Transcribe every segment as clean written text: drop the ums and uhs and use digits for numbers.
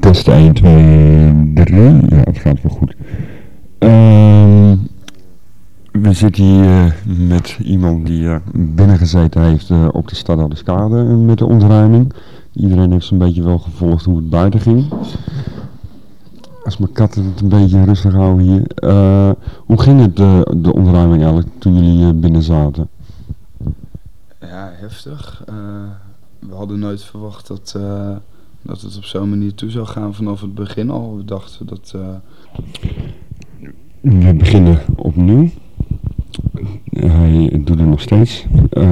Test 1, 2, 3. Ja, het gaat wel goed. We zitten hier met iemand die binnen gezeten heeft op de Stadhouderskade met de ontruiming. Iedereen heeft zo'n beetje wel gevolgd hoe het buiten ging. Als mijn katten het een beetje rustig houden hier. Hoe ging het de ontruiming eigenlijk toen jullie binnen zaten? Ja, heftig. We hadden nooit verwacht dat het op zo'n manier toe zou gaan vanaf het begin al. We dachten dat... We beginnen opnieuw. Hij doet het nog steeds.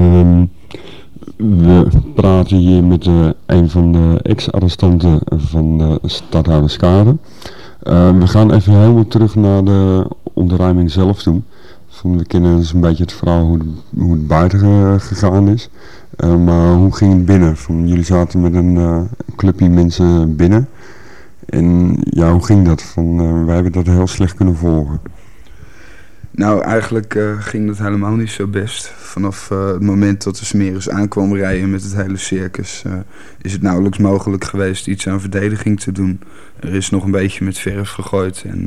We praten hier met een van de ex-arrestanten van de Stadhouderskade. We gaan even helemaal terug naar de ontruiming zelf toe. We kennen dus een beetje het verhaal hoe het buiten gegaan is. Maar hoe ging het binnen? Jullie zaten met een clubje mensen binnen. En ja, hoe ging dat? Wij hebben dat heel slecht kunnen volgen. Nou, eigenlijk ging dat helemaal niet zo best. Vanaf het moment dat de Smeris aankwam rijden met het hele circus... is het nauwelijks mogelijk geweest iets aan verdediging te doen. Er is nog een beetje met verf gegooid en...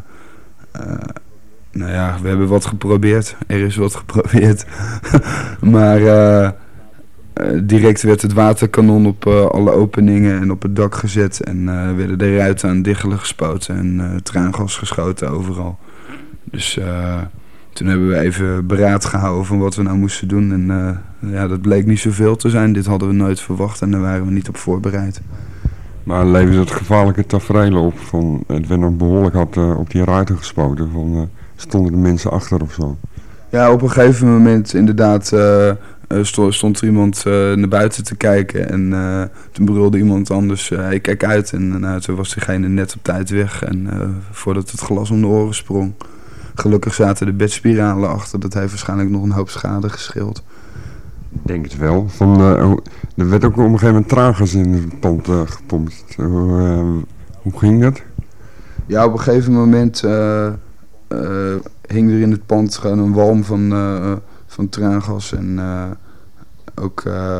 nou ja, we hebben wat geprobeerd. Er is wat geprobeerd. Maar direct werd het waterkanon op alle openingen en op het dak gezet. En werden de ruiten aan diggelen gespoten en traangas geschoten overal. Dus toen hebben we even beraad gehouden van wat we nou moesten doen. En ja, dat bleek niet zoveel te zijn. Dit hadden we nooit verwacht en daar waren we niet op voorbereid. Maar leverde het gevaarlijke tafereel op? Het werd nog behoorlijk hard op die ruiten gespoten. Stonden de mensen achter of zo? Ja, op een gegeven moment inderdaad stond er iemand naar buiten te kijken. En toen brulde iemand anders, hey, kijk uit. En toen was diegene net op tijd weg. En voordat het glas om de oren sprong. Gelukkig zaten de bedspiralen achter. Dat heeft waarschijnlijk nog een hoop schade gescheeld. Ik denk het wel. Er werd ook op een gegeven moment traangas in het pand gepompt. Hoe ging dat? Ja, op een gegeven moment hing er in het pand gewoon een walm van traangas en ook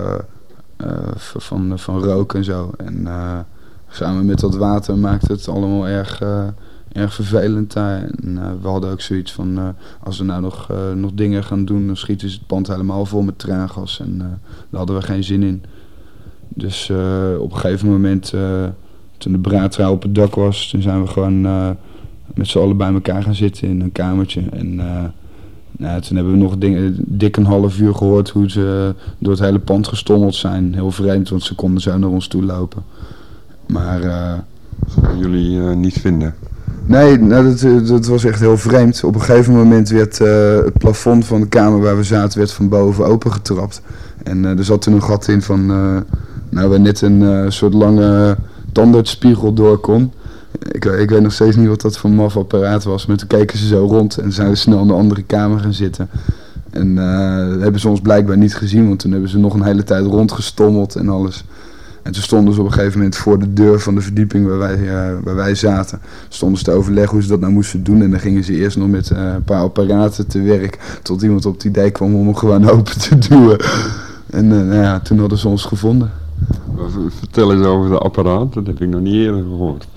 van rook en zo. En samen met dat water maakte het allemaal erg vervelend daar. En we hadden ook zoiets van, als we nou nog dingen gaan doen, dan schieten ze het pand helemaal vol met traangas. En daar hadden we geen zin in. Dus op een gegeven moment, toen de braadtrui op het dak was, toen zijn we gewoon met z'n allen bij elkaar gaan zitten in een kamertje. En toen hebben we nog dik een half uur gehoord hoe ze door het hele pand gestommeld zijn. Heel vreemd, want ze konden zo naar ons toe lopen. Maar... dat konden jullie niet vinden? Nee, dat was echt heel vreemd. Op een gegeven moment werd het plafond van de kamer waar we zaten werd van boven opengetrapt. En er zat toen een gat in van, waar net een soort lange tandartsspiegel door kon. Ik weet nog steeds niet wat dat voor een maf apparaat was, maar toen keken ze zo rond en zijn we snel in de andere kamer gaan zitten. En dat hebben ze ons blijkbaar niet gezien, want toen hebben ze nog een hele tijd rondgestommeld en alles. En toen stonden ze op een gegeven moment voor de deur van de verdieping waar wij zaten. Stonden ze te overleggen hoe ze dat nou moesten doen. En dan gingen ze eerst nog met een paar apparaten te werk. Tot iemand op het idee kwam om hem gewoon open te duwen. En toen hadden ze ons gevonden. Vertel eens over de apparaat, dat heb ik nog niet eerder gehoord.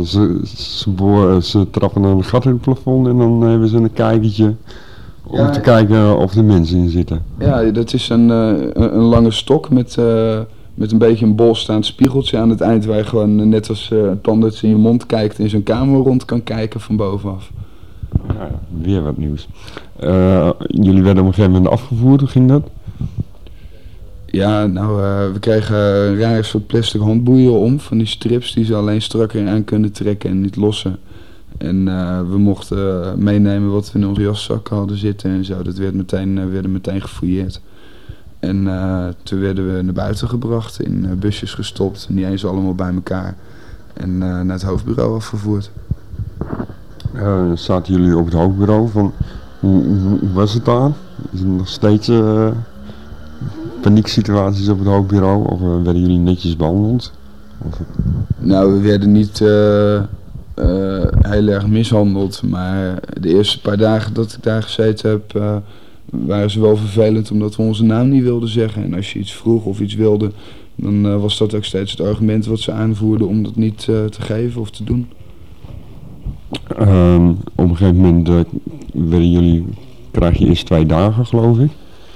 Ze trappen een gat in het plafond en dan hebben ze een kijkertje om te kijken of er mensen in zitten. Ja, dat is een lange stok met een beetje een bolstaand spiegeltje aan het eind waar je gewoon net als tandarts in je mond kijkt in zo'n kamer rond kan kijken van bovenaf. Ja, weer wat nieuws. Jullie werden op een gegeven moment afgevoerd, hoe ging dat? Ja, we kregen een raar soort plastic handboeien om, van die strips die ze alleen strakker aan kunnen trekken en niet lossen. En we mochten meenemen wat we in onze jaszakken hadden zitten en zo. Dat werd meteen gefouilleerd. En toen werden we naar buiten gebracht, in busjes gestopt, niet eens allemaal bij elkaar. En naar het hoofdbureau afgevoerd. Zaten jullie op het hoofdbureau? Hoe was het daar? Is er nog steeds panieksituaties op het hoofdbureau? Of werden jullie netjes behandeld? Nou, we werden niet heel erg mishandeld. Maar de eerste paar dagen dat ik daar gezeten heb, waren ze wel vervelend omdat we onze naam niet wilden zeggen. En als je iets vroeg of iets wilde, dan was dat ook steeds het argument wat ze aanvoerden om dat niet te geven of te doen. Op een gegeven moment krijg je eerst 2 dagen, geloof ik.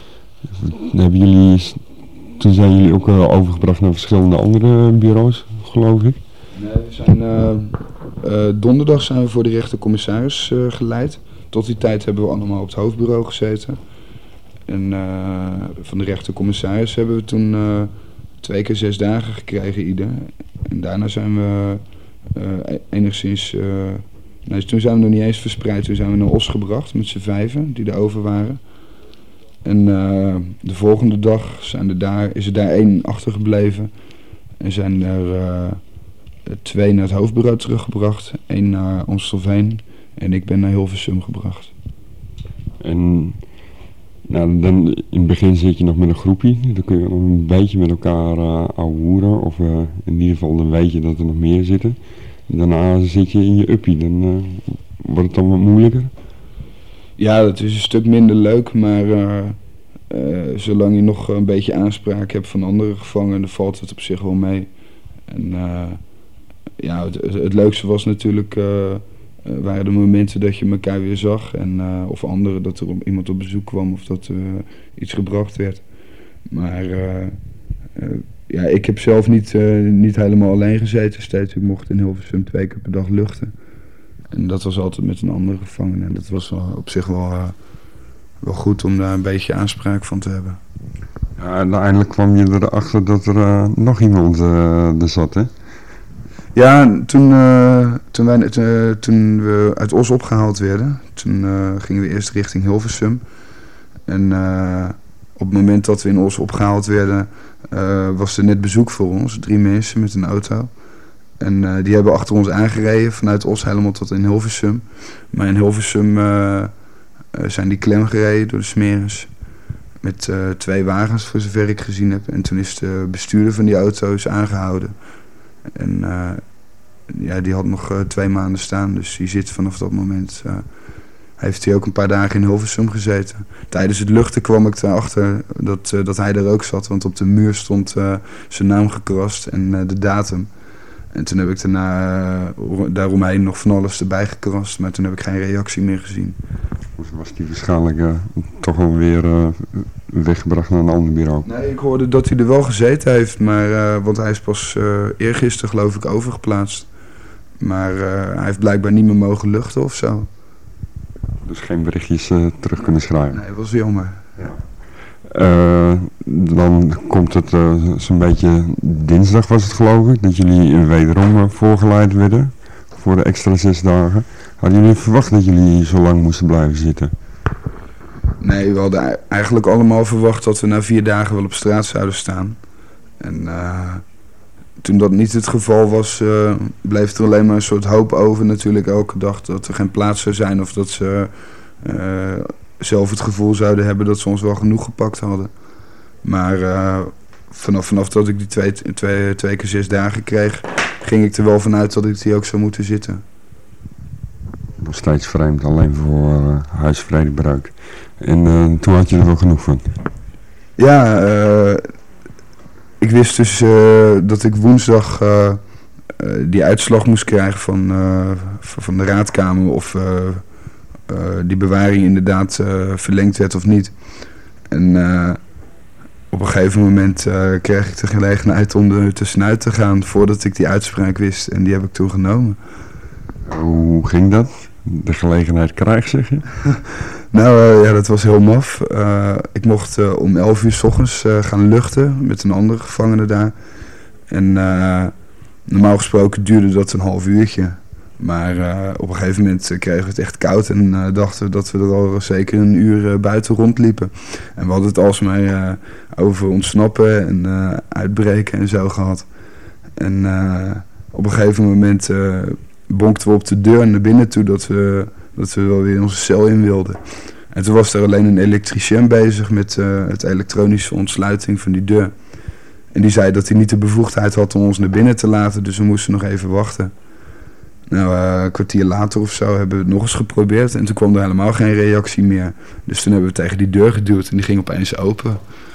Toen zijn jullie ook overgebracht naar verschillende andere bureaus, geloof ik? Nee, we zijn donderdag zijn we voor de rechtercommissaris geleid. Tot die tijd hebben we allemaal op het hoofdbureau gezeten. En van de rechtercommissaris hebben we toen 2 keer 6 dagen gekregen ieder. En daarna zijn we enigszins... nee, toen zijn we nog niet eens verspreid. Toen zijn we naar Os gebracht met z'n 5 die er over waren. En de volgende dag is er daar 1 achtergebleven. En zijn er 2 naar het hoofdbureau teruggebracht. 1 naar Amstelveen. En ik ben naar Hilversum gebracht. En nou, dan in het begin zit je nog met een groepje. Dan kun je nog een beetje met elkaar ouwehoeren. Of in ieder geval dan weet je dat er nog meer zitten. Daarna zit je in je uppie. Dan wordt het dan wat moeilijker. Ja, dat is een stuk minder leuk. Maar zolang je nog een beetje aanspraak hebt van andere gevangenen, valt het op zich wel mee. En ja, het leukste was natuurlijk... waren de momenten dat je elkaar weer zag en of anderen, dat er iemand op bezoek kwam of dat er iets gebracht werd. Maar ja, ik heb zelf niet helemaal alleen gezeten steeds. Ik mocht in Hilversum 2 keer per dag luchten. En dat was altijd met een andere gevangene. En dat was wel, op zich wel goed om daar een beetje aanspraak van te hebben. Ja, en uiteindelijk kwam je erachter dat er nog iemand er zat, hè? Ja, toen we uit Os opgehaald werden, toen gingen we eerst richting Hilversum. En op het moment dat we in Os opgehaald werden, was er net bezoek voor ons, 3 mensen met een auto. En die hebben achter ons aangereden vanuit Os helemaal tot in Hilversum. Maar in Hilversum zijn die klem gereden door de smeris. Met 2 wagens, voor zover ik gezien heb. En toen is de bestuurder van die auto's aangehouden. En ja, die had nog 2 maanden staan, dus die zit vanaf dat moment... heeft hij ook een paar dagen in Hilversum gezeten. Tijdens het luchten kwam ik erachter dat hij er ook zat, want op de muur stond zijn naam gekrast en de datum. En toen heb ik daaromheen nog van alles erbij gekrast, maar toen heb ik geen reactie meer gezien. Dus was hij waarschijnlijk toch wel weer weggebracht naar een ander bureau? Nee, ik hoorde dat hij er wel gezeten heeft, maar, want hij is pas eergisteren geloof ik overgeplaatst. Maar hij heeft blijkbaar niet meer mogen luchten of zo. Dus geen berichtjes terug kunnen schrijven? Nee, dat was jammer. Ja. Dan komt het zo'n beetje dinsdag was het geloof ik, dat jullie wederom voorgeleid werden voor de extra 6 dagen. Hadden jullie verwacht dat jullie zo lang moesten blijven zitten? Nee, we hadden eigenlijk allemaal verwacht dat we na 4 dagen wel op straat zouden staan. En toen dat niet het geval was, bleef er alleen maar een soort hoop over natuurlijk elke dag dat er geen plaats zou zijn of dat ze zelf het gevoel zouden hebben dat ze ons wel genoeg gepakt hadden. Maar vanaf dat ik die 2 keer 6 dagen kreeg, ging ik er wel vanuit dat ik die ook zou moeten zitten. Nog steeds vreemd, alleen voor huisvredebruik. En toen had je er wel genoeg van? Ja, ik wist dus dat ik woensdag die uitslag moest krijgen van de raadkamer of die bewaring inderdaad verlengd werd of niet. En op een gegeven moment kreeg ik de gelegenheid om er tussenuit te gaan voordat ik die uitspraak wist en die heb ik toen genomen. Hoe ging dat? De gelegenheid krijgen, zeg je? Nou ja, dat was heel maf. Ik mocht om 11 uur 's ochtends gaan luchten met een andere gevangene daar. En normaal gesproken duurde dat een half uurtje. Maar op een gegeven moment kregen we het echt koud en dachten we dat we er al zeker een uur buiten rondliepen. En we hadden het alsmaar over ontsnappen en uitbreken en zo gehad. En op een gegeven moment bonkten we op de deur naar binnen toe dat we wel weer onze cel in wilden. En toen was er alleen een elektricien bezig met het elektronische ontsluiting van die deur. En die zei dat hij niet de bevoegdheid had om ons naar binnen te laten, dus we moesten nog even wachten. Nou, een kwartier later of zo hebben we het nog eens geprobeerd en toen kwam er helemaal geen reactie meer. Dus toen hebben we tegen die deur geduwd en die ging opeens open.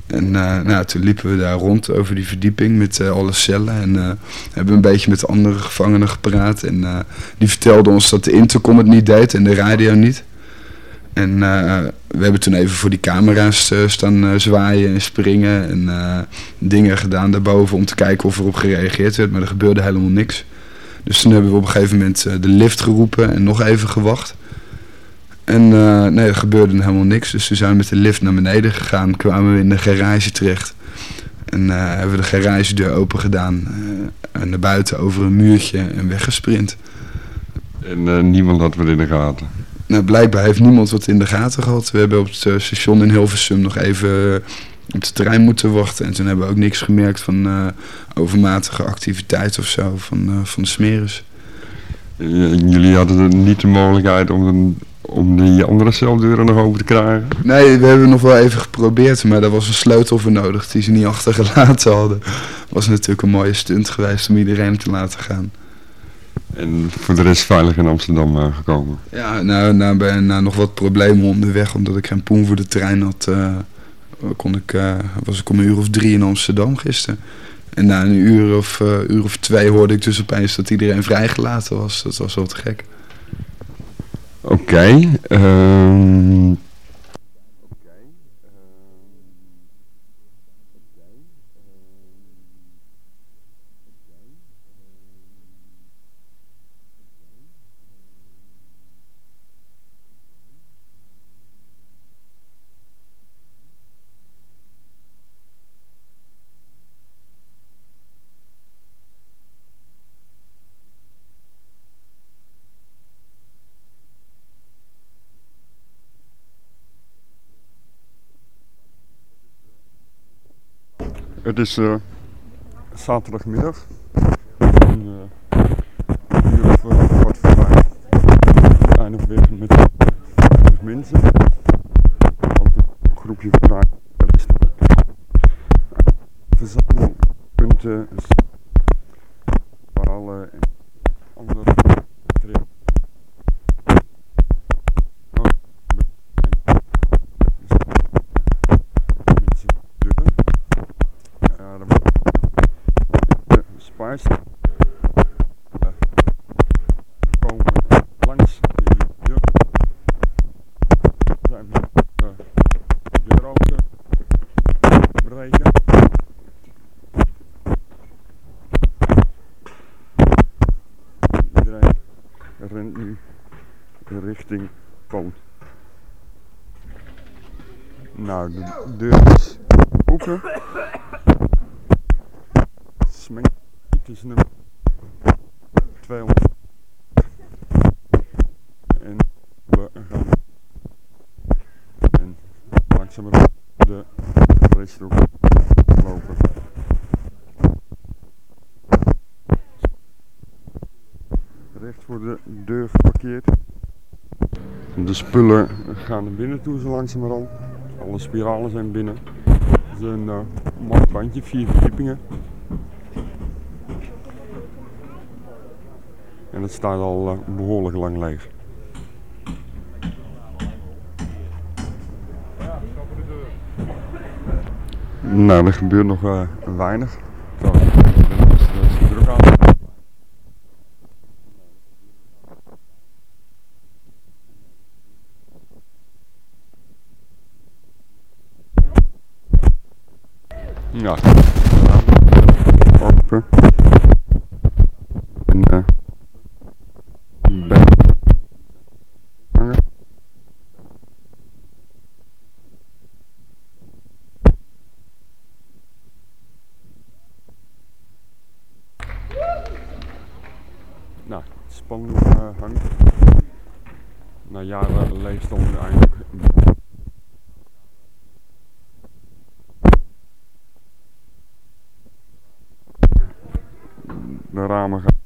En nou, toen liepen we daar rond over die verdieping met alle cellen. En hebben een beetje met andere gevangenen gepraat. En die vertelden ons dat de intercom het niet deed en de radio niet. En we hebben toen even voor die camera's staan zwaaien en springen. En dingen gedaan daarboven om te kijken of erop gereageerd werd. Maar er gebeurde helemaal niks. Dus toen hebben we op een gegeven moment de lift geroepen en nog even gewacht. En nee, er gebeurde helemaal niks. Dus toen zijn we met de lift naar beneden gegaan. Kwamen we in de garage terecht. En hebben we de garagedeur open gedaan. En naar buiten over een muurtje en weggesprint. En niemand had wat in de gaten? Nou, blijkbaar heeft niemand wat in de gaten gehad. We hebben op het station in Hilversum nog even op de trein moeten wachten. En toen hebben we ook niks gemerkt van overmatige activiteit of zo van de smeris. Jullie hadden niet de mogelijkheid om die andere celdeuren nog open te krijgen? Nee, we hebben nog wel even geprobeerd, maar daar was een sleutel voor nodig die ze niet achtergelaten hadden. Het was natuurlijk een mooie stunt geweest om iedereen te laten gaan. En voor de rest veilig in Amsterdam gekomen? Ja, na nog wat problemen onderweg, omdat ik geen poen voor de trein had, was ik om 1:03 in Amsterdam gisteren. En na een uur of 2 hoorde ik dus opeens dat iedereen vrijgelaten was. Dat was wel te gek. Oké. Het is zaterdagmiddag. Een uur of 4:15. We zijn nog weer met 50 mensen. Ook een groepje van verzamelpunten, verhalen en andere materiaal. Spice komen langs die deur. Zijn we de deur open breken. Iedereen rent nu richting poot. Nou, de deur is open. Smink. Het is nummer 200 en we gaan en langzamerhand de racerook lopen. Recht voor de deur geparkeerd. De spullen gaan naar binnen toe zo langzamerhand. Alle spiralen zijn binnen. Het is een mooi bandje, 4 verdiepingen. En het staat al behoorlijk lang leeg. Nou, er gebeurt nog weinig. Zo, dan is het druk aan. Ja, open. En nou, het spandoek hangt. Na jaren leegstand eindelijk. De ramen gaan.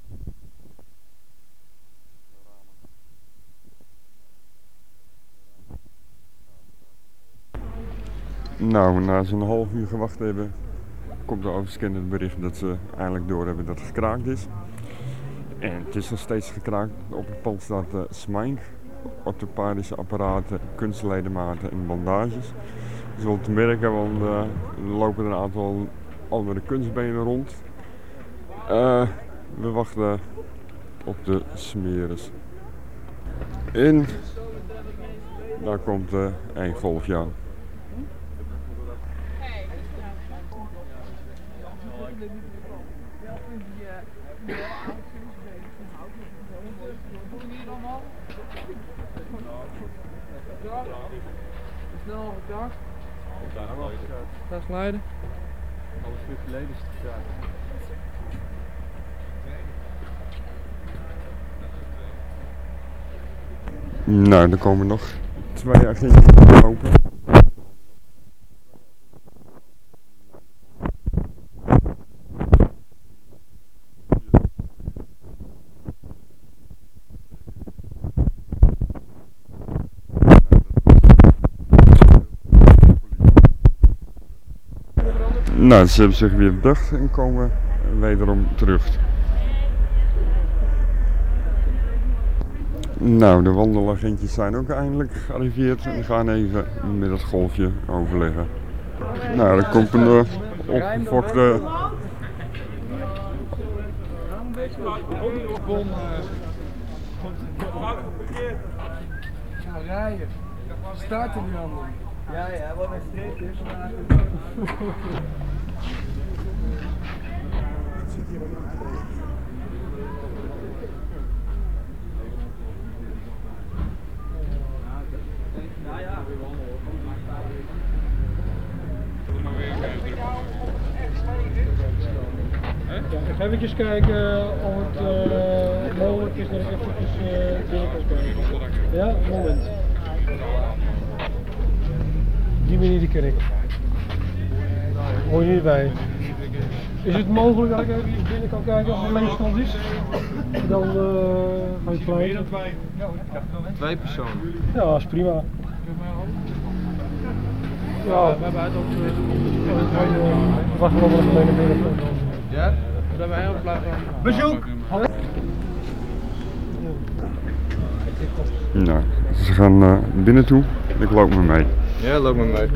Nou, na zo'n half uur gewacht hebben, komt de overscanner het bericht dat ze eindelijk doorhebben dat het gekraakt is. En het is nog steeds gekraakt. Op het pand staat Smink, orthopedische apparaten, kunstledematen en bandages. is wel te merken, want er lopen een aantal andere kunstbenen rond. We wachten op de smeres. En daar komt een golfje aan. Snel gedacht. Daar glijden. Alles weer geleden is het graag. Nou, er komen nog 2 agentjes lopen. Nou, ze hebben zich weer bedacht en komen wederom terug. Nou, de wandelagentjes zijn ook eindelijk gearriveerd en gaan even met het golfje overleggen. Nou, er komt een opgefokte... Ga rijden. Start er nu aan. Ja, wat een streep is. Ga even kijken of het mogelijk is dat ik eventjes binnen kan kijken. Ja, moment. Die meneer ken ik. Hoor je niet bij. Is het mogelijk dat ik even hier binnen kan kijken of er leegstand is? Dan ga je pleiten. 2 personen. Ja, dat is prima. Ja, we hebben uit op wacht wel nog mee naar binnen. Ja? Dan zijn we heel blij van. Bezoek! Nou, ze gaan binnen toe. Ik loop maar mee. Ja, loop maar mee.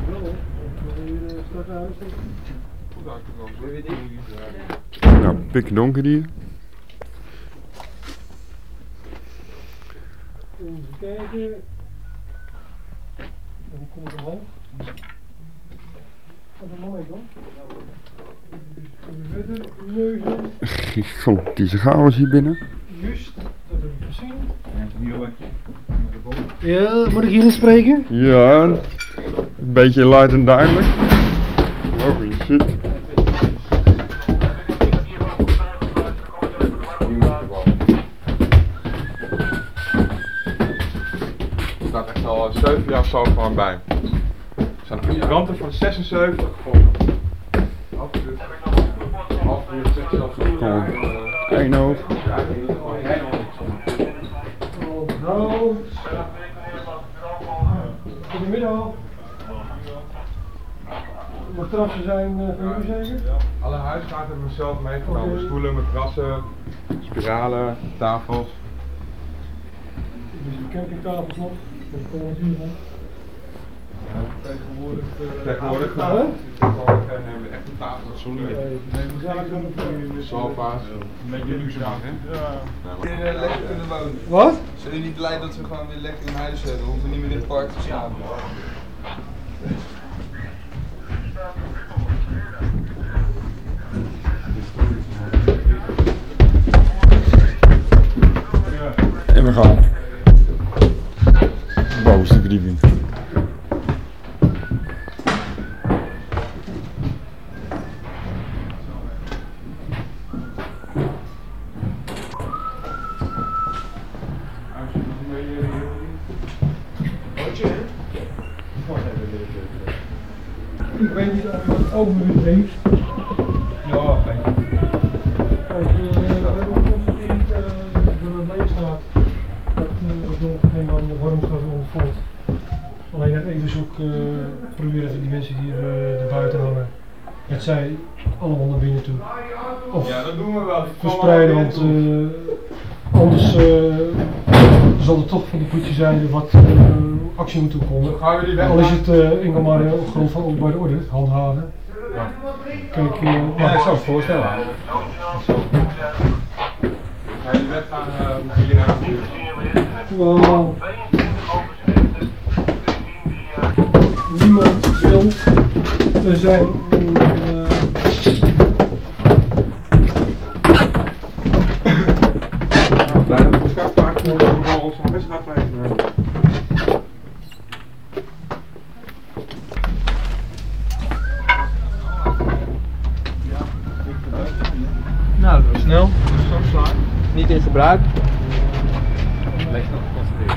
Nou, pikdonker hier. Even kijken. Hoe kom ik omhoog? Wat een moment dan? Gigantische chaos hier binnen. Juist, dat heb ik gezien. Ja, moet ik hierin spreken? Ja, een beetje luid en duidelijk. Oh shit. Er staat echt al 7 jaar zo gewoon bij. Er zijn figuranten van 76 gevonden. Half uur zit je zelfs op. Gewoon één oog. Hallo. Goedemiddag. Matrassen zijn voor u zeker? Alle huisraad hebben we zelf meegenomen. Stoelen, matrassen, spiralen, tafels. Dus de campingtafels nog. Dat komt natuurlijk aan. Tegenwoordig hebben we echt een tafel met solide. Sofa's. Een beetje luxe dag, hè? Weer lekker kunnen wonen. Wat? Zijn jullie niet blij dat we gewoon weer lekker in huis hebben? We hoeven niet meer in het park te staan. En we gaan. Bovenste verdieping. Ik weet niet of je het overwicht heeft. Ja, Kijk, we hebben ook constateerd door het leeg staat dat er nog geen man de warmte ontvoert. Alleen net even zoek proberen even die mensen die er buiten hangen, het zij allemaal naar binnen toe. Of ja, dat doen we wel. verspreiden, want anders zal er toch van de politie zijn wat actie moeten komen. Gaan we die weg? Al is het enkel maar op grond van openbare orde, handhaven. Ja. Kijk, Ja, ik zou het voorstellen. Ga je die wet gaan hier naar Wel, niemand wil. Er zijn de beschikbaar voor ons van best gaat rijden. Nou, dat is snel. Niet in gebruik. Leg nog concentreren.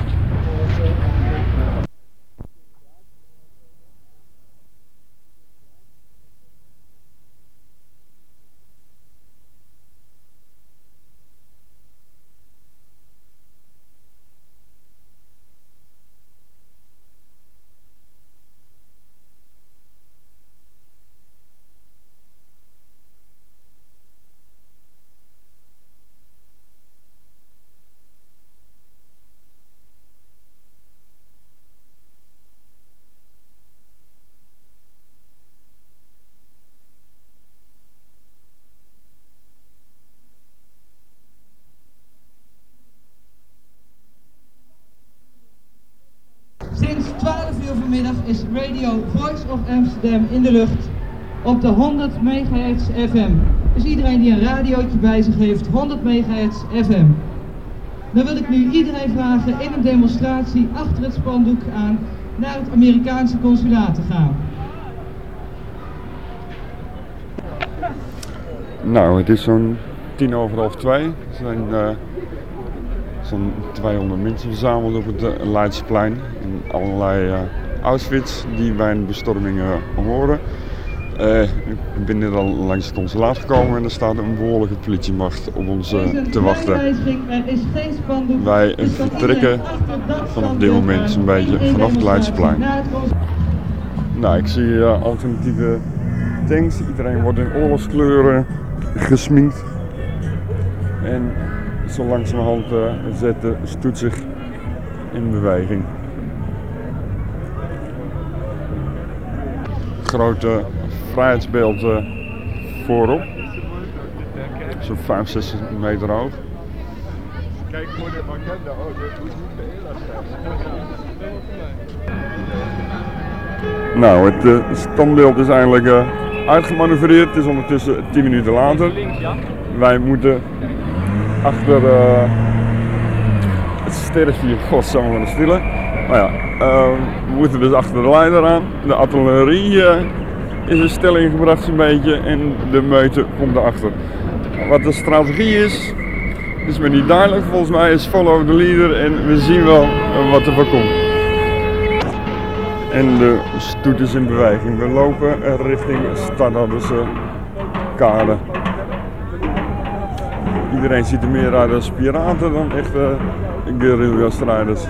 Sinds 12 uur vanmiddag is Radio Voice of Amsterdam in de lucht op de 100 MHz FM. Dus iedereen die een radiootje bij zich heeft, 100 MHz FM. Dan wil ik nu iedereen vragen in een demonstratie achter het spandoek aan naar het Amerikaanse consulaat te gaan. Nou, het is zo'n 2:10. Er zijn zo'n 200 mensen verzameld op het Leidseplein. In allerlei outfits die bij een bestorming horen. Ik ben net al langs het consulaat gekomen en er staat een behoorlijke politiemacht op ons te wachten. Er is geen spandoek. Wij vertrekken vanaf dit moment zo'n beetje vanaf het Leidseplein. Nou, ik zie alternatieve tanks. Iedereen wordt in oorlogskleuren gesminkt. En zo langzamerhand zet de stoet zich in beweging. Grote vrijheidsbeeld voorop. Zo'n 5-6 meter hoog. Kijk voor de agenda, dit moet niet de Nou, het standbeeld is eigenlijk uitgemanoeuvreerd. Het is ondertussen 10 minuten later. Wij moeten achter het sterretje godsamme van de stille. Maar ja, we moeten dus achter de leider aan. De artillerie is in stelling gebracht zo'n beetje en de meute komt erachter. Wat de strategie is me niet duidelijk. Volgens mij is follow the leader en we zien wel wat er van komt. En de stoet is in beweging. We lopen richting Stadhouderse kade. Iedereen ziet er meer uit als piraten dan echte guerrilla-strijders.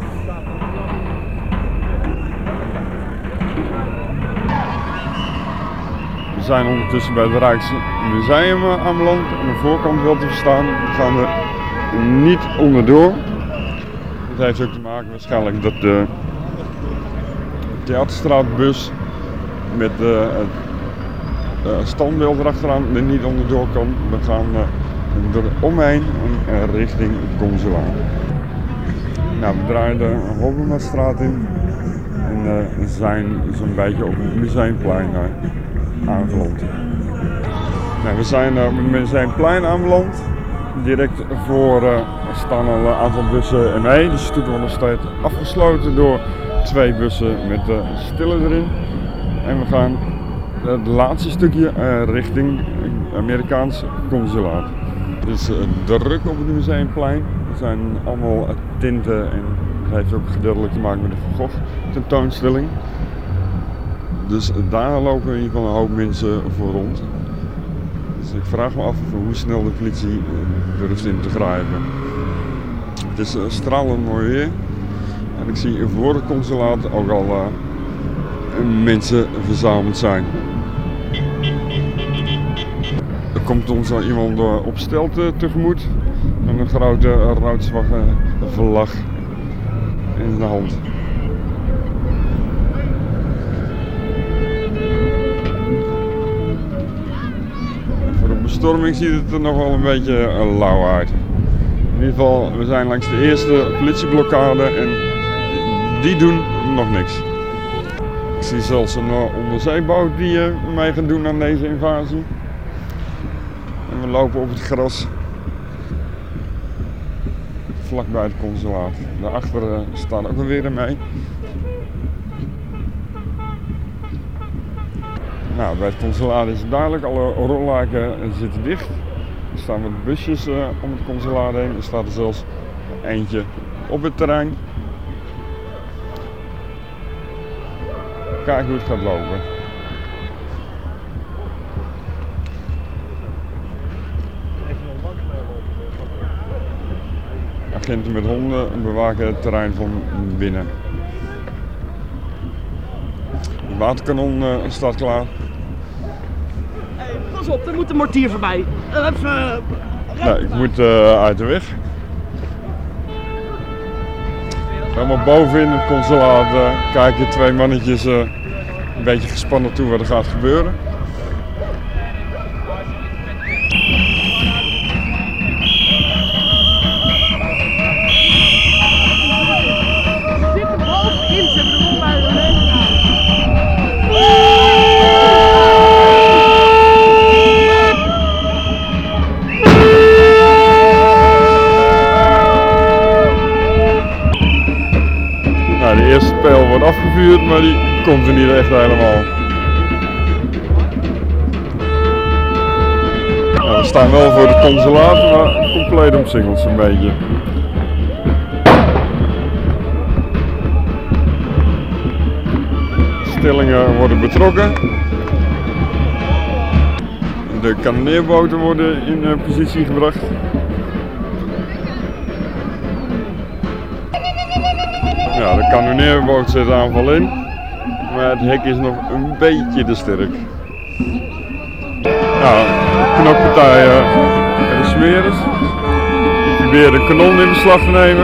We zijn ondertussen bij het Rijksmuseum aanbeland. Aan de voorkant wel te verstaan. We gaan er niet onderdoor. Dat heeft ook te maken waarschijnlijk dat de Theaterstraatbus met het standbeeld erachteraan er niet onderdoor kan. We gaan er omheen en richting het consulaat. Nou, we draaien de Hobbematstraat in en zijn zo'n beetje op het Museumplein aangeland. Nou, we zijn op het Museumplein aanbeland. Direct voor staan al een aantal bussen ME. De stoet wordt nog steeds afgesloten door 2 bussen met stille erin. En we gaan het laatste stukje richting het Amerikaanse consulaat. Het is druk op het Museumplein. Er zijn allemaal tinten en het heeft ook gedeeltelijk te maken met de Van Gogh tentoonstelling. Dus daar lopen in ieder geval een hoop mensen voor rond. Dus ik vraag me af hoe snel de politie durft in te grijpen. Het is stralend mooi weer. En ik zie voor het consulaat ook al mensen verzameld zijn. Er komt ons al iemand op stelte tegemoet met een grote rood-zwarte vlag in de hand. bestorming ziet het er nog wel een beetje lauw uit. In ieder geval, we zijn langs de eerste politieblokkade en die doen nog niks. Ik zie zelfs een onderzeeboot die mee gaat doen aan deze invasie. En we lopen op het gras. Vlakbij het consulaat. Daarachter staat ook alweer mee. Nou, bij het consulaat is het duidelijk, alle rolluiken zitten dicht. Er staan wat busjes om het consulaat heen. Er staat er zelfs eentje op het terrein. Kijk hoe het gaat lopen. Agenten met honden bewaken het terrein van binnen. Het waterkanon staat klaar. Hey, pas op, er moet een mortier voorbij. Even... Nee, ik moet uit de weg. Helemaal bovenin het consulaat kijken twee mannetjes een beetje gespannen toe wat er gaat gebeuren. De eerste pijl wordt afgevuurd, maar die komt er niet echt helemaal. Nou, we staan wel voor het consulaat, maar compleet omsingeld zo'n beetje. Stellingen worden betrokken. De kanonneerboten worden in positie gebracht. Ja, de kanonneerboot zet aanval in, maar het hek is nog een beetje te sterk. Nou, knokpartijen en de smeerders. Ik probeer de kanon in beslag te nemen.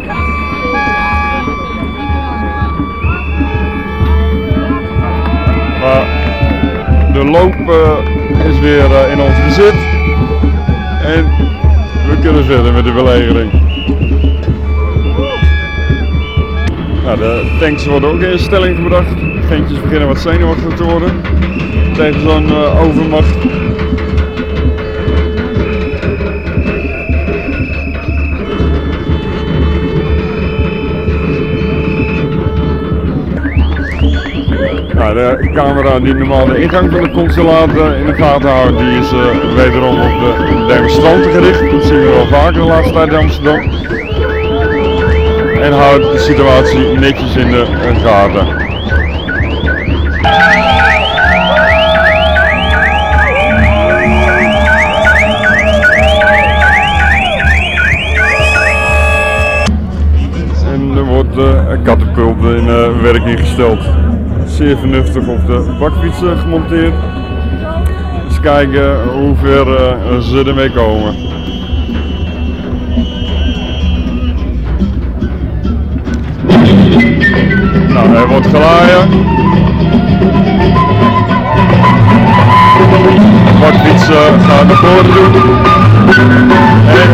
Maar de loop is weer in ons bezit en we kunnen verder met de belegering. Nou, de tanks worden ook in stelling gebracht. Ventjes beginnen wat zenuwachtig te worden tegen zo'n overmacht. Nou, de camera die normaal de ingang van de consulaat in de gaten houdt, die is wederom op de demonstranten gericht. Dat zien we wel vaker de laatste tijd in Amsterdam. En houdt de situatie netjes in de gaten. En er wordt een katapult in werking gesteld. Zeer vernuftig op de bakfietsen gemonteerd. Eens kijken hoe ver ze ermee komen. Nou, hij wordt gelaaien. De bakfiets gaat naar voren toe. En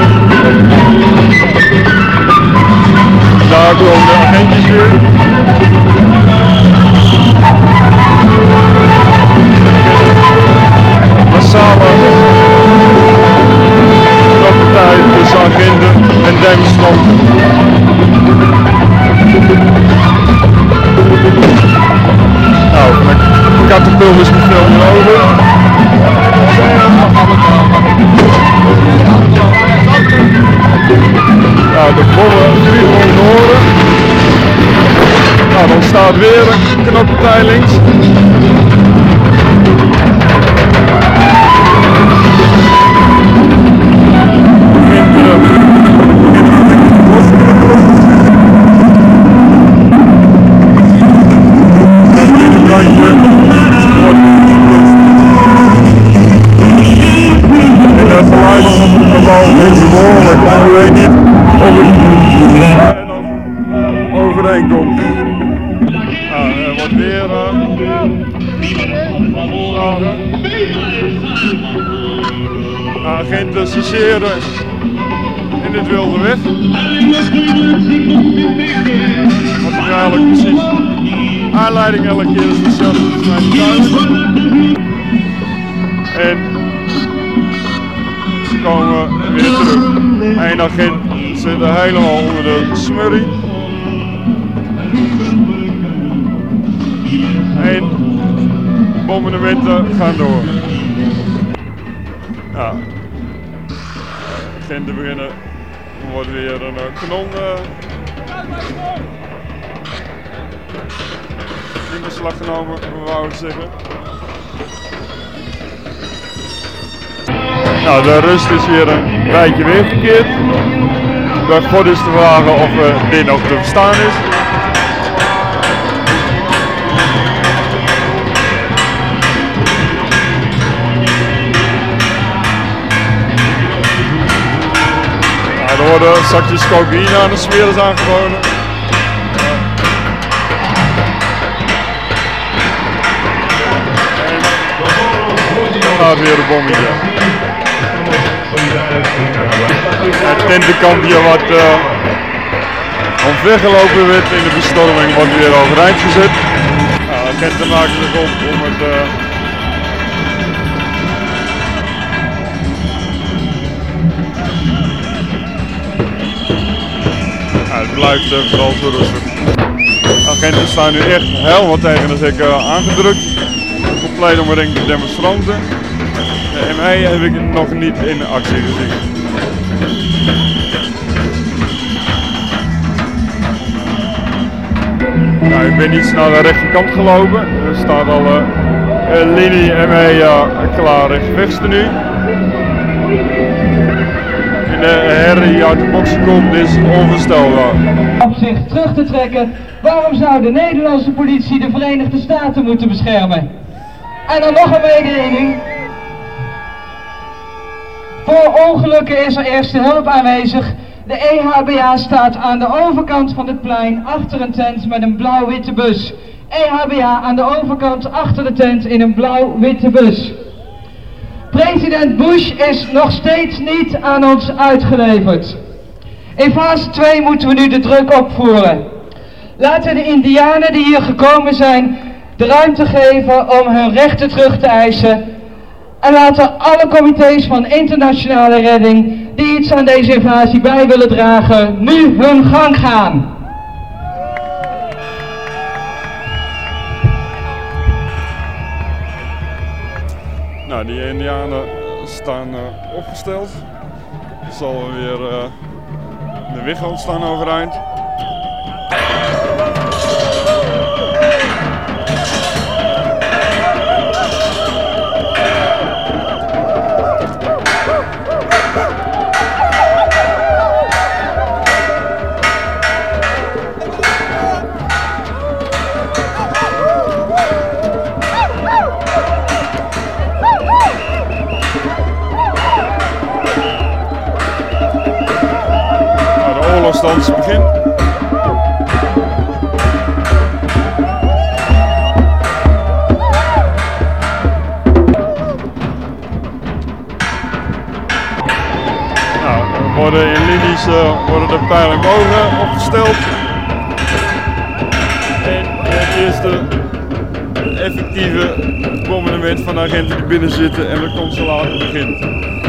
daar komen de agentjes weer. Massale knokpartij tussen agenten en demonstranten. Nou, mijn katapult is niet veel meer over. Nou, de bommen vliegen om de oren. Nou, dan staat weer een knokpartij links. Overeenkomt. Er wordt weer geslagen. recenseren in dit wilde weg. Wat er eigenlijk precies aanleiding elke keer is hetzelfde, dat is mij niet duidelijk. En ze komen weer terug. Eén agent zit er helemaal onder de smurrie. En bombardementen gaan door. Ja, agenten beginnen, er wordt weer een kanon in beslag genomen, wou ik zeggen. Nou, de rust is weer een rijtje weerverkeerd. Bij God is te vragen of dit nog te verstaan is. Nou, er worden zakjes cocaïne aan de smeerders aangeboden. En dan gaat weer een bommetje. Het tentenkampje wat omvergelopen werd in de bestorming wordt weer overeind gezet. Nou, agenten maken zich op om het het blijft vooral zo rustig. Agenten staan nu echt helemaal tegen de hek aangedrukt. Compleet omringde demonstranten. De ME heb ik nog niet in actie gezien. Nou, ik ben iets naar de rechterkant gelopen. Er staat al een linie ME klaar in gevechtstenu. En de herrie die uit de boksen komt is onvoorstelbaar. Om zich terug te trekken, waarom zou de Nederlandse politie de Verenigde Staten moeten beschermen? En dan nog een mededeling. Voor ongelukken is er eerste hulp aanwezig. De EHBA staat aan de overkant van het plein achter een tent met een blauw-witte bus. EHBA aan de overkant achter de tent in een blauw-witte bus. President Bush is nog steeds niet aan ons uitgeleverd. In fase 2 moeten we nu de druk opvoeren. Laten de Indianen die hier gekomen zijn de ruimte geven om hun rechten terug te eisen. En laten alle comité's van internationale redding die iets aan deze invasie bij willen dragen, nu hun gang gaan. Nou, die Indianen staan opgesteld. Er zal weer de wigwam staan overeind. Oorlogsstand begint. Nou, er worden in linies worden de pijlenbogen opgesteld. En het eerste effectieve bombardement van de agenten die binnen zitten en de consulaat begint.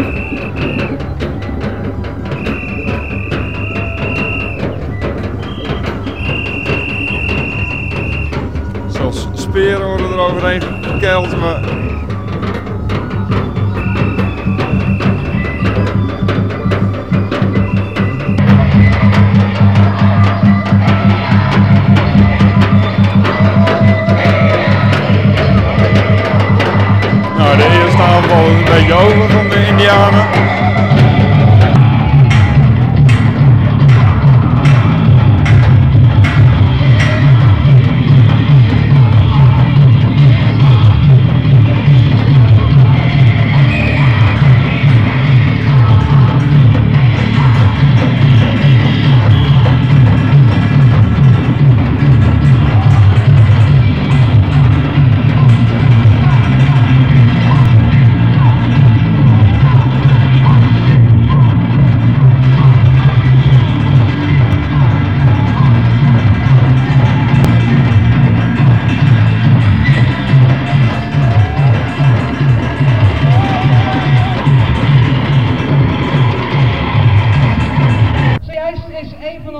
Speren worden er overheen gekeild, maar nou, de eerste aanval is een beetje over van de Indianen.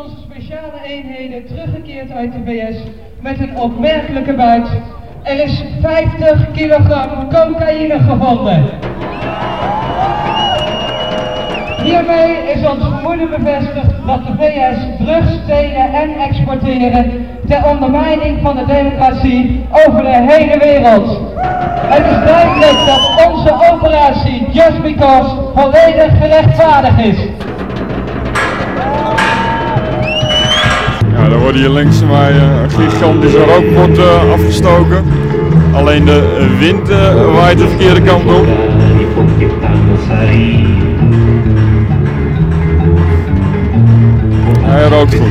onze speciale eenheden teruggekeerd uit de VS met een opmerkelijke buit. Er is 50 kilogram cocaïne gevonden. Hiermee is ons vermoeden bevestigd dat de VS drugs stelen en exporteren ter ondermijning van de democratie over de hele wereld. Het is duidelijk dat onze operatie Just Because volledig gerechtvaardigd is. Ja, dan wordt hier links van mij een gigantische rookpot afgestoken. Alleen de wind waait de verkeerde kant op. Hij rookt goed.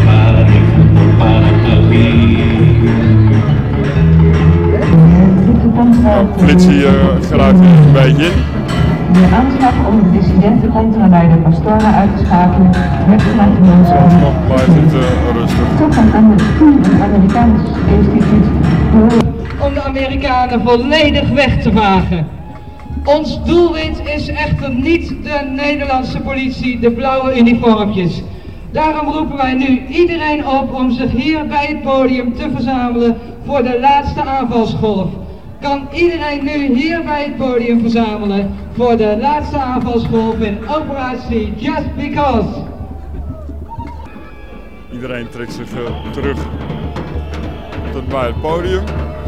De politie geraakt er een beetje in. De aanslag om de dissidentencontraleider Pastora uit te schakelen werd vanuit de mensen. Nog blijft het rustig. Toegang aan het Amerikaans instituut. Om de Amerikanen volledig weg te vagen. Ons doelwit is echter niet de Nederlandse politie, de blauwe uniformpjes. Daarom roepen wij nu iedereen op om zich hier bij het podium te verzamelen voor de laatste aanvalsgolf. Kan iedereen nu hier bij het podium verzamelen voor de laatste aanvalsgolf in operatie Just Because? Iedereen trekt zich terug tot bij het podium.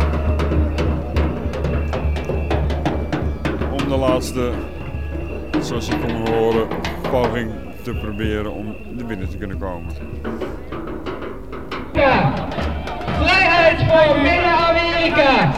Om de laatste, zoals je kon horen, poging te proberen om er binnen te kunnen komen. Ja. Vrijheid voor Midden-Amerika!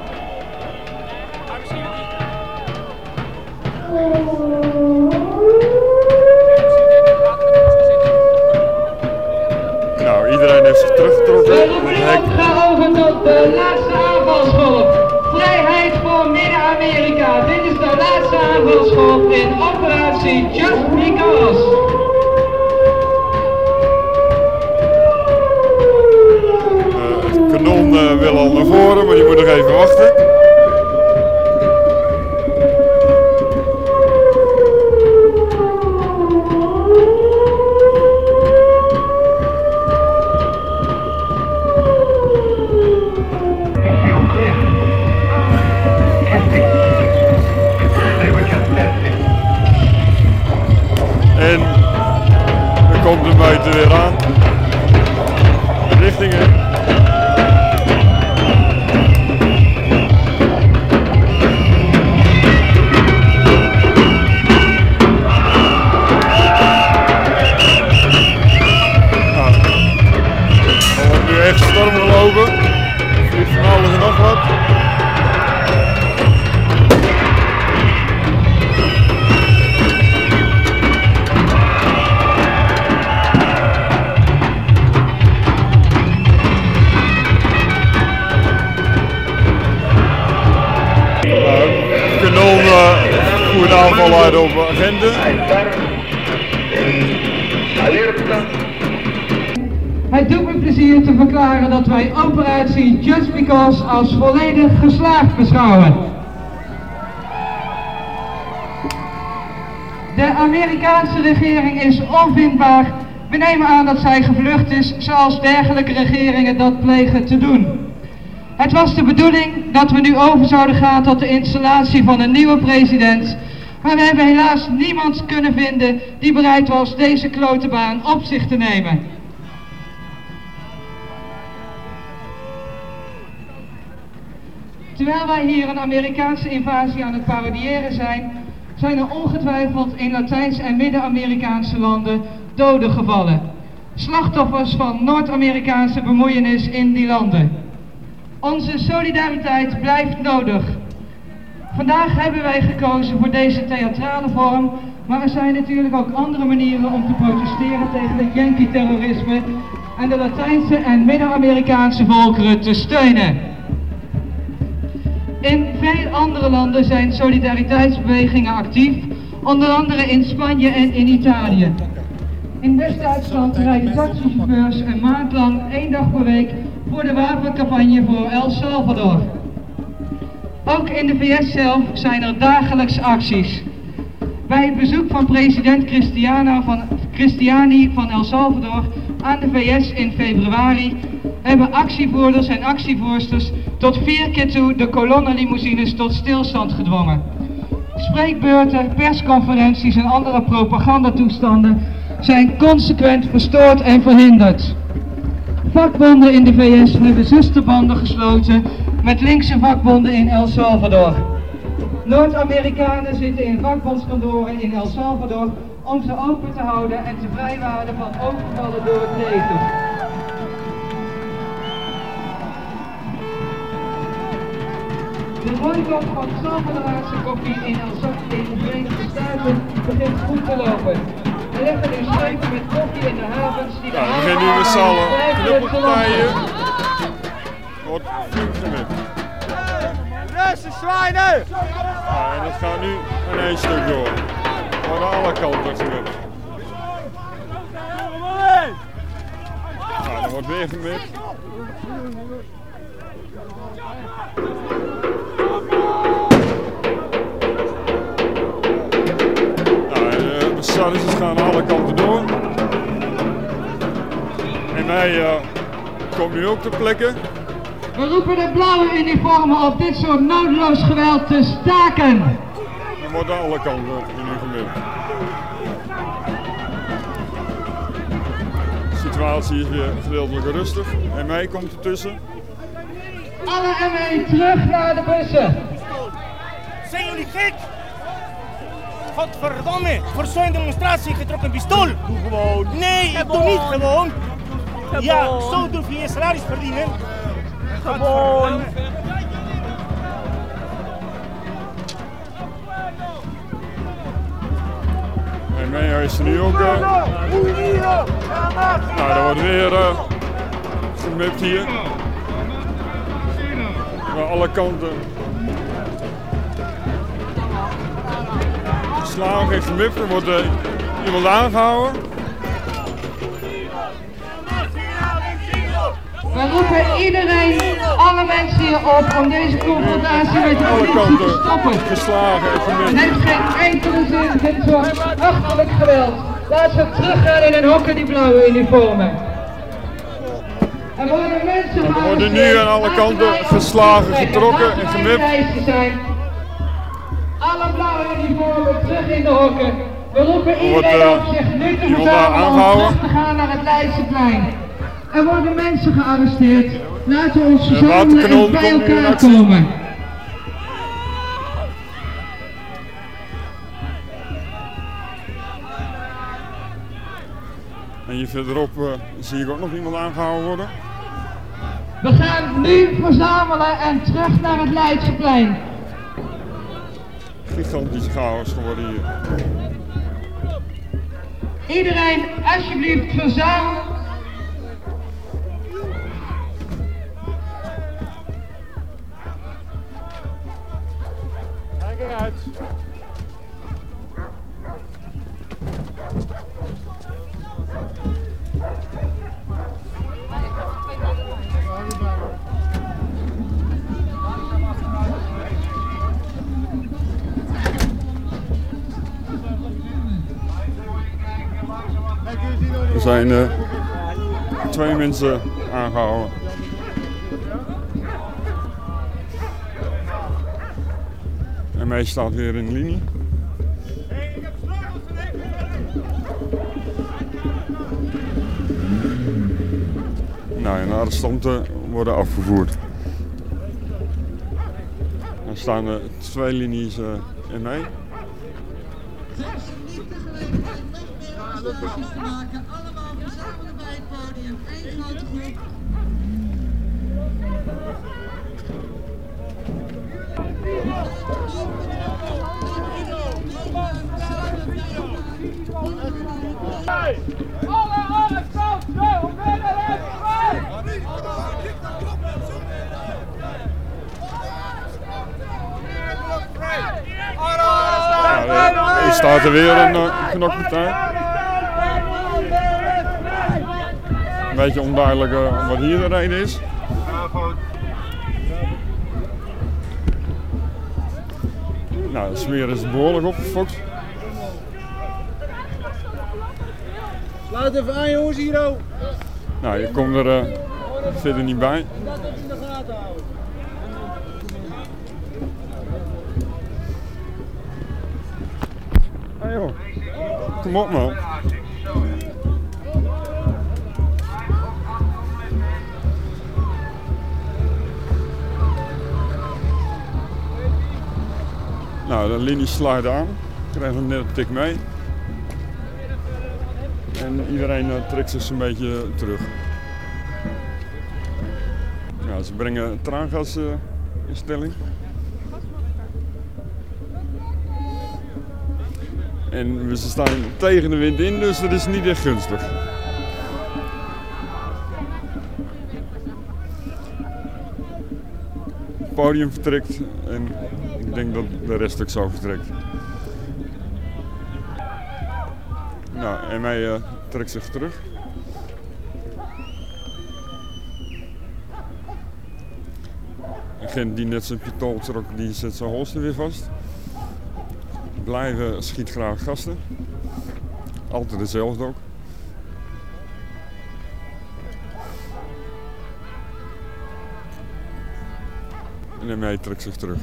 Nou, iedereen heeft zich teruggetrokken. We roepen nu op, ga over tot de laatste aanvalsgolf. Vrijheid voor Midden-Amerika. Dit is de laatste aanvalsgolf in operatie Just Because. Het kanon wil al naar voren, maar je moet nog even wachten. En er komt de meter weer aan. Richtingen. Er wordt nu echt storm gelopen. Er vliegt van alles en nog wat. Kanon voert aanval uit op agenten. Het doet me plezier te verklaren dat wij operatie Just Because als volledig geslaagd beschouwen. De Amerikaanse regering is onvindbaar. We nemen aan dat zij gevlucht is, zoals dergelijke regeringen dat plegen te doen. Het was de bedoeling dat we nu over zouden gaan tot de installatie van een nieuwe president. Maar we hebben helaas niemand kunnen vinden die bereid was deze klote baan op zich te nemen. Terwijl wij hier een Amerikaanse invasie aan het parodiëren zijn, zijn er ongetwijfeld in Latijns- en Midden-Amerikaanse landen doden gevallen. Slachtoffers van Noord-Amerikaanse bemoeienis in die landen. Onze solidariteit blijft nodig. Vandaag hebben wij gekozen voor deze theatrale vorm, maar er zijn natuurlijk ook andere manieren om te protesteren tegen het Yankee-terrorisme en de Latijnse en Midden-Amerikaanse volkeren te steunen. In veel andere landen zijn solidariteitsbewegingen actief, onder andere in Spanje en in Italië. In West-Duitsland rijden taxichauffeurs een maand lang 1 dag per week voor de wapencampagne voor El Salvador. Ook in de VS zelf zijn er dagelijks acties. Bij het bezoek van president Cristiani van El Salvador aan de VS in februari hebben actievoerders en actievoersters tot 4 keer toe de kolonnenlimousines tot stilstand gedwongen. Spreekbeurten, persconferenties en andere propagandatoestanden zijn consequent verstoord en verhinderd. Vakbonden in de VS hebben zusterbanden gesloten met linkse vakbonden in El Salvador. Noord-Amerikanen zitten in vakbondskantoren in El Salvador om ze open te houden en te vrijwaren van overvallen door het leger. De boycott van Salvadoraanse koffie in de Verenigde Staten begint goed te lopen. Er liggen nu schepen met koffie in de havens die de we beginnen nu met z'n allen knuppelpartijen. Wordt flink gemipt. Rustig, zwijnen! En dat gaat nu in één stuk door. Worden alle kanten gemipt. Er wordt weer gemipt. De stadjes gaan alle kanten door. En hij komt nu ook ter plekke. We roepen de blauwe uniformen op dit soort noodloos geweld te staken. Er wordt aan alle kanten nu gemipt. De situatie is weer gedeeltelijk rustig. En mij komt ertussen. Alle ME terug naar de bussen. Zijn jullie gek? Godverdomme, voor zo'n demonstratie getrokken een pistool. Doe gewoon. Nee, ik doe niet gewoon. Ja, zo doe je salaris verdienen. Gewoon. En mij is er nu ook. Nou, er wordt weer gemipt hier. Aan alle kanten. Geslagen en gemipt, er wordt iemand aangehouden. We roepen iedereen, alle mensen hier op om deze confrontatie met de politie te stoppen. Geslagen en gemipt. Het heeft geen enkele zin, dit soort achterlijk geweld. Laat ze teruggaan in hun hokken, die blauwe uniformen. Er worden mensen er worden nu aan alle kanten geslagen, getrokken en gemipt. Alle blauwe uniformen terug in de hokken. We roepen iedereen op zich nu te verzamelen om terug te gaan naar het Leidseplein. Er worden mensen gearresteerd. Laten we ons verzamelen en bij elkaar komen. En hier verderop zie ik ook nog iemand aangehouden worden. We gaan nu verzamelen en terug naar het Leidseplein. Gigantische chaos geworden hier. Iedereen, alsjeblieft, verzamelen. Kijk eruit. Er zijn 2 mensen aangehouden. En mij staat weer in de linie. Nou, en de arrestanten worden afgevoerd. Dan staan er 2 linies in mij. Te maken, allemaal verzamelen bij het podium, één grote groep. Alle kanten, op binnen het Er staat er weer een knokpartij. Een beetje onduidelijk wat hier de reden is. Nou, de sfeer is behoorlijk opgefokt. Sluit even aan jongens hier ook. Nou, je komt er verder niet bij. Dat in de gaten houden. Hey joh, kom op man. Nou, de linie sluit aan. Ik krijg hem net een tik mee. En iedereen trekt zich een beetje terug. Ja, ze brengen traangas in stelling. En we staan tegen de wind in, dus dat is niet echt gunstig. Het podium vertrekt en ik denk dat de rest ook zo vertrekt. Nou, en mij trekt zich terug. Degene die net zijn pistool trok, die zet zijn holster weer vast. Blijven schietgraag gasten. Altijd hetzelfde ook. En ME trekt zich terug.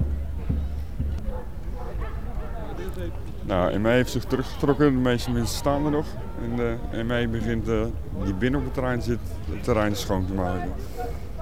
Nou, ME heeft zich teruggetrokken, de meeste mensen staan er nog. En de ME begint, die binnen op het terrein zit, het terrein schoon te maken.